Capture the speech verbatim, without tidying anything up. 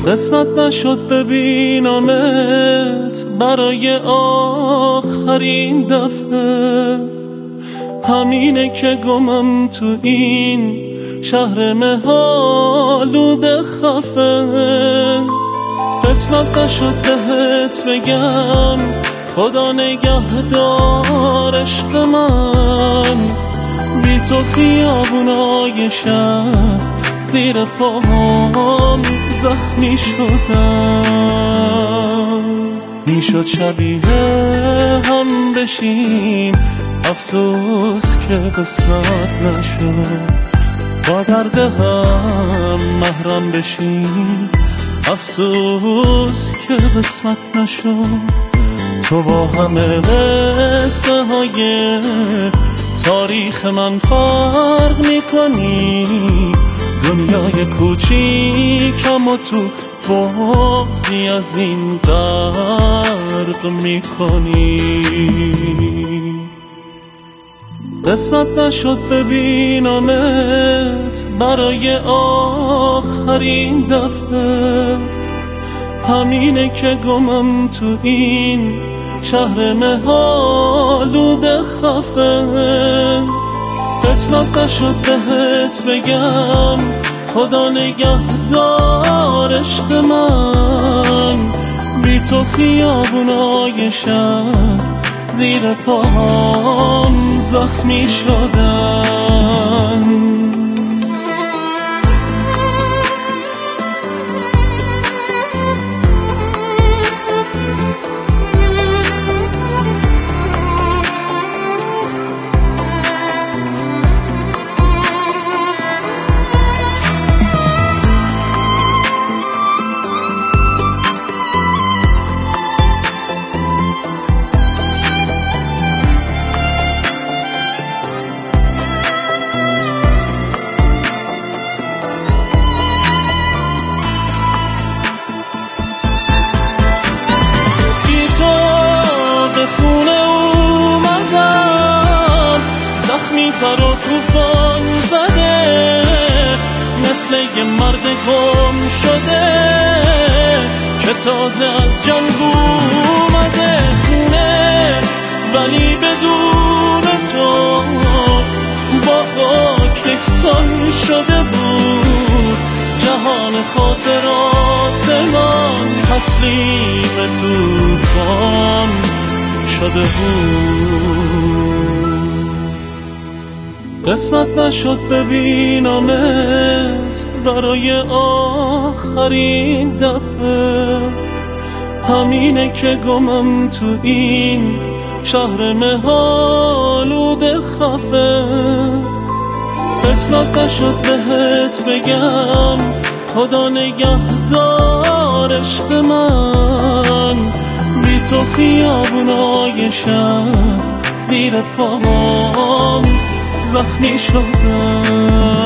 قسمت نشد ببینمت برای آخرین دفعه، همینه که گمم تو این شهر مه‌آلود خفه. قسمت نشد بهت بگم خدا نگهدار عشق من، بی تو خیابونای شهر زیر پاهم زخمی شدم. میشد شبیه هم بشیم، افسوس که قسمت نشد. با درد هم محرم بشیم، افسوس که قسمت نشد. تو با همه قصه های تاریخ من فرق میکنی، دنیای کوچیکم و تو بغضی از این غرق میکنی. قسمت نشد ببینمت برای آخرین دفعه، همینه که گمم تو این شهر مه‌آلود خفه. قسمت نشد بهت بگم خدا نگهدار عشق من، بی تو خیابونای شهر زیر پاهم زخمی شدن. تر و توفان زده، مثل یه مرد گم شده که تازه از جنگ اومده خونه، ولی بدون تو با خاک یکسان شده بود. جهان خاطرات من تسلیم توفان شده بود. قسمت نشد ببینمت برای آخرین دفعه، همینه که گمم تو این شهر مه‌آلود خفه. قسمت نشد بهت بگم خدا نگهدار عشق من، بی تو خیابونای شهر زیر پاهم زخمی شدم.